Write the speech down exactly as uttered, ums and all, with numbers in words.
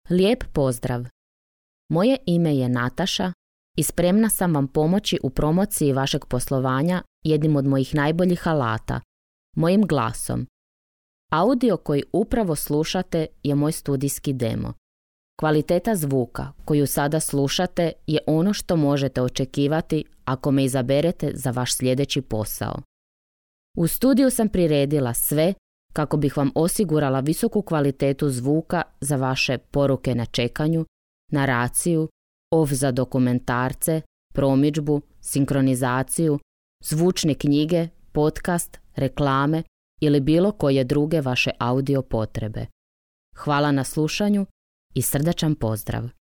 Lijep pozdrav! Moje ime je Nataša i spremna sam vam pomoći u promociji vašeg poslovanja jednim od mojih najboljih alata, mojim glasom. Audio koji upravo slušate je moj studijski demo. Kvaliteta zvuka koju sada slušate je ono što možete očekivati ako me izaberete za vaš sljedeći posao. U studiju sam priredila sve kako bih vam osigurala visoku kvalitetu zvuka za vaše poruke na čekanju, naraciju, off za dokumentarce, promidžbu, sinkronizaciju, zvučne knjige, podcast, reklame ili bilo koje druge vaše audio potrebe. Hvala na slušanju i srdačan pozdrav!